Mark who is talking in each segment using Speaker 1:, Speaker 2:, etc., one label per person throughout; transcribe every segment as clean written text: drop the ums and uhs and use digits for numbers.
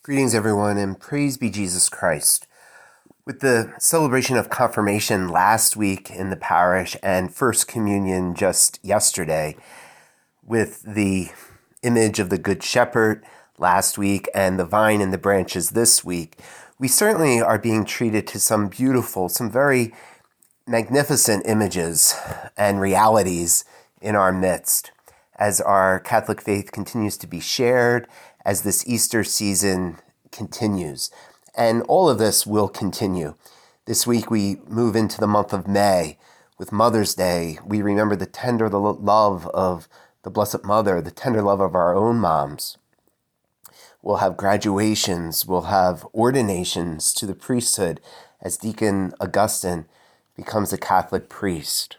Speaker 1: Greetings, everyone, and praise be Jesus Christ. With the celebration of confirmation last week in the parish and First Communion just yesterday, with the image of the Good Shepherd last week and the vine and the branches this week, we certainly are being treated to some beautiful, some very magnificent images and realities in our midst as our Catholic faith continues to be shared, as this Easter season continues. And all of this will continue. This week we move into the month of May with Mother's Day. We remember the tender love of the Blessed Mother, the tender love of our own moms. We'll have graduations, we'll have ordinations to the priesthood as Deacon Augustine becomes a Catholic priest.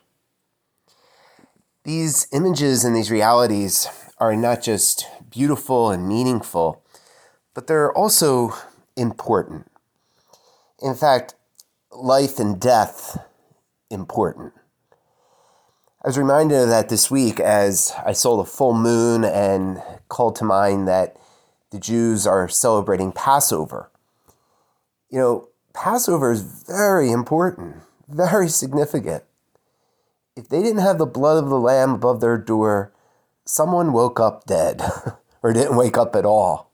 Speaker 1: These images and these realities are not just beautiful and meaningful, but they're also important. In fact, life and death important. I was reminded of that this week as I saw the full moon and called to mind that the Jews are celebrating Passover. You know, Passover is very important, very significant. If they didn't have the blood of the Lamb above their door, someone woke up dead or didn't wake up at all.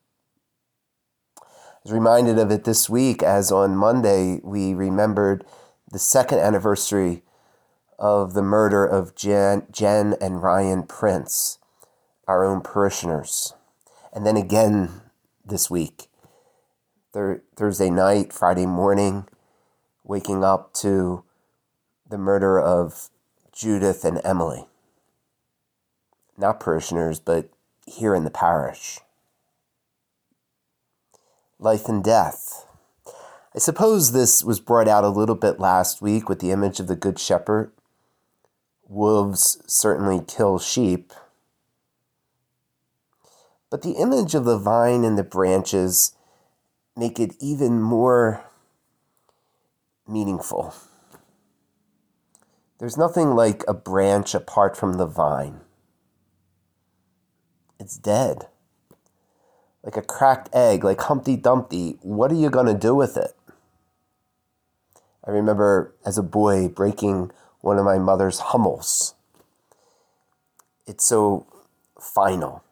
Speaker 1: I was reminded of it this week as on Monday we remembered the second anniversary of the murder of Jen and Ryan Prince, our own parishioners. And then again this week, Thursday night, Friday morning, waking up to the murder of Judith and Emily. Not parishioners, but here in the parish. Life and death. I suppose this was brought out a little bit last week with the image of the Good Shepherd. Wolves certainly kill sheep. But the image of the vine and the branches make it even more meaningful. There's nothing like a branch apart from the vine. It's dead. Like a cracked egg, like Humpty Dumpty. What are you going to do with it? I remember as a boy breaking one of my mother's hummels. It's so final.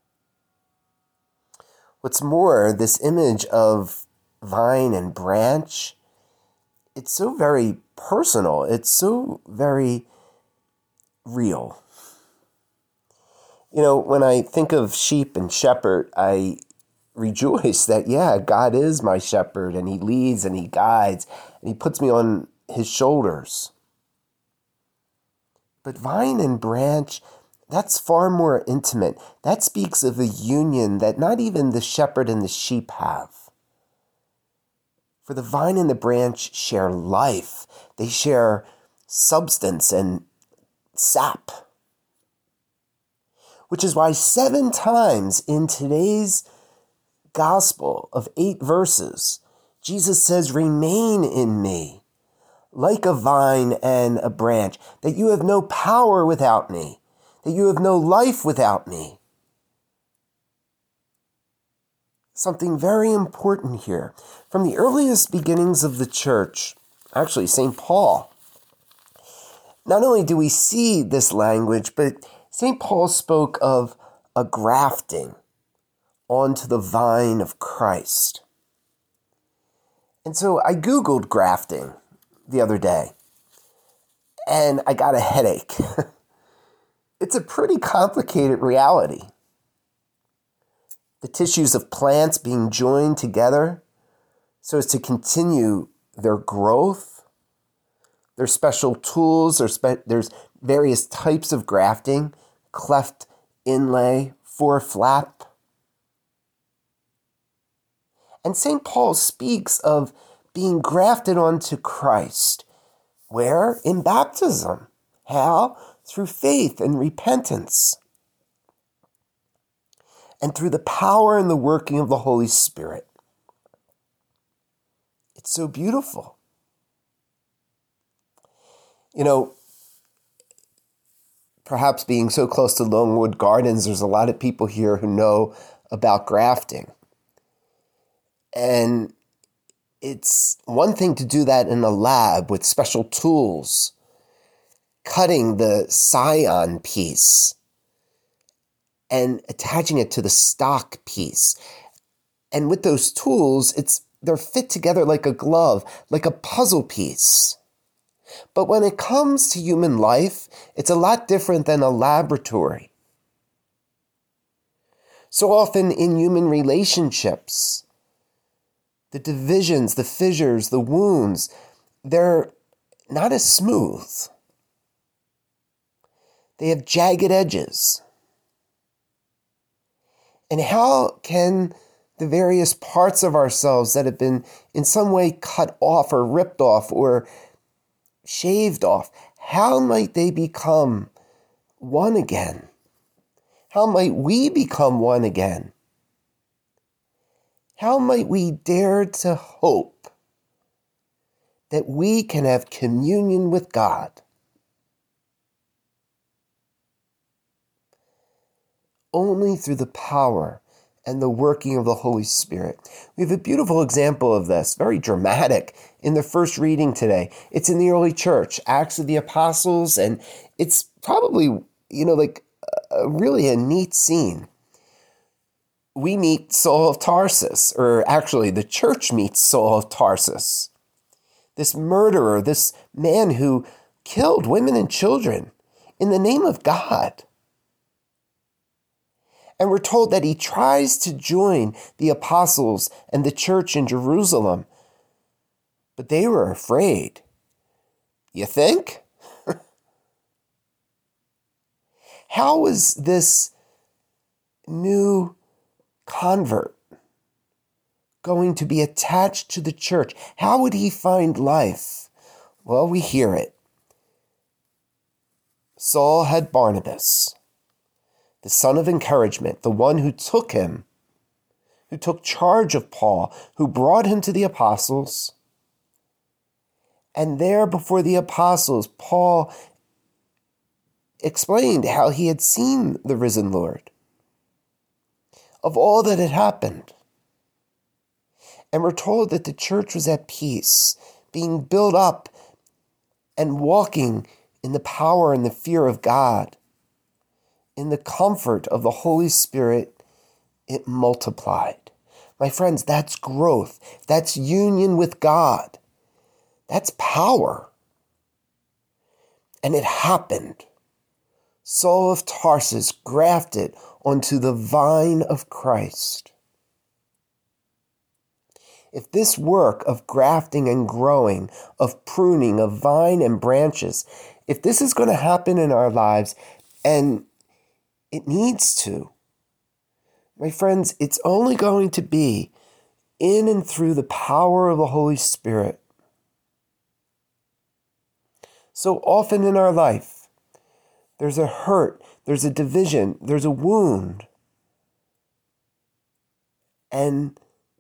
Speaker 1: What's more, this image of vine and branch, it's so very personal. It's so very real. You know, when I think of sheep and shepherd, I rejoice that, God is my shepherd and he leads and he guides and he puts me on his shoulders. But vine and branch, that's far more intimate. That speaks of a union that not even the shepherd and the sheep have. For the vine and the branch share life. They share substance and sap. Which is why 7 times in today's gospel of 8 verses, Jesus says, "Remain in me, like a vine and a branch, that you have no power without me, that you have no life without me." Something very important here. From the earliest beginnings of the church, actually St. Paul, not only do we see this language, but St. Paul spoke of a grafting onto the vine of Christ. And so I Googled grafting the other day, and I got a headache. It's a pretty complicated reality. The tissues of plants being joined together so as to continue their growth. There's special tools, there's various types of grafting, cleft inlay, foreflap. And St. Paul speaks of being grafted onto Christ. Where? In baptism. How? Through faith and repentance. And through the power and the working of the Holy Spirit. It's so beautiful. You know, perhaps being so close to Longwood Gardens, there's a lot of people here who know about grafting. And it's one thing to do that in a lab with special tools, cutting the scion piece and attaching it to the stock piece. And with those tools, they're fit together like a glove, like a puzzle piece. But when it comes to human life, it's a lot different than a laboratory. So often in human relationships, the divisions, the fissures, the wounds, they're not as smooth. They have jagged edges. And how can the various parts of ourselves that have been in some way cut off or ripped off or shaved off, how might they become one again? How might we become one again? How might we dare to hope that we can have communion with God? Only through the power and the working of the Holy Spirit. We have a beautiful example of this, very dramatic, in the first reading today. It's in the early church, Acts of the Apostles, and it's probably, really a neat scene. We meet Saul of Tarsus, or actually the church meets Saul of Tarsus, this murderer, this man who killed women and children in the name of God. And we're told that he tries to join the apostles and the church in Jerusalem, but they were afraid. You think? How was this new convert going to be attached to the church? How would he find life? Well, we hear it. Saul had Barnabas, the son of encouragement, the one who took him, who took charge of Paul, who brought him to the apostles. And there before the apostles, Paul explained how he had seen the risen Lord, of all that had happened. And we're told that the church was at peace, being built up and walking in the power and the fear of God. In the comfort of the Holy Spirit, it multiplied. My friends, that's growth. That's union with God. That's power. And it happened. Saul of Tarsus grafted onto the vine of Christ. If this work of grafting and growing, of pruning, of vine and branches, if this is going to happen in our lives, and it needs to, my friends, it's only going to be in and through the power of the Holy Spirit. So often in our life, there's a hurt, there's a division, there's a wound. And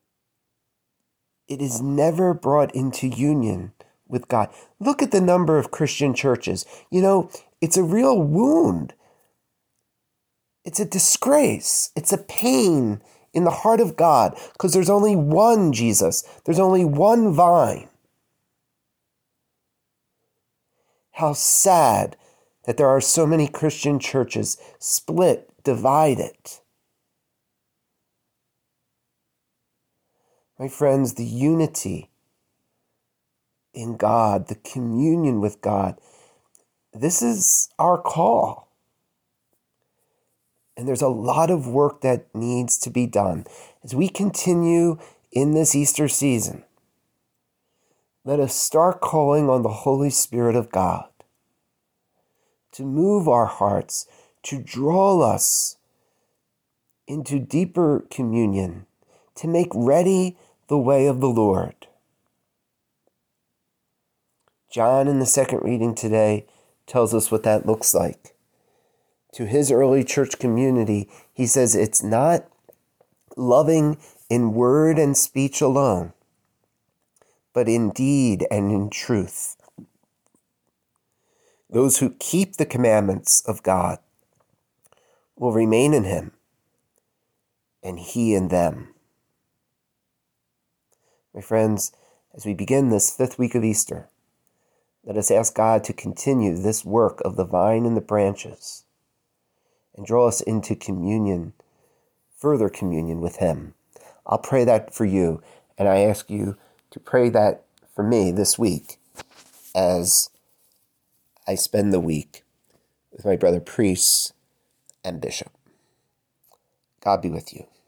Speaker 1: it is never brought into union with God. Look at the number of Christian churches. It's a real wound. It's a disgrace. It's a pain in the heart of God because there's only one Jesus. There's only one vine. How sad that there are so many Christian churches split, divided. My friends, the unity in God, the communion with God, this is our call. And there's a lot of work that needs to be done. As we continue in this Easter season, let us start calling on the Holy Spirit of God to move our hearts, to draw us into deeper communion, to make ready the way of the Lord. John, in the second reading today, tells us what that looks like. To his early church community, he says it's not loving in word and speech alone, but in deed and in truth. Those who keep the commandments of God will remain in him, and he in them. My friends, as we begin this 5th week of Easter, let us ask God to continue this work of the vine and the branches and draw us into communion, further communion with Him. I'll pray that for you, and I ask you to pray that for me this week as I spend the week with my brother priest and bishop. God be with you.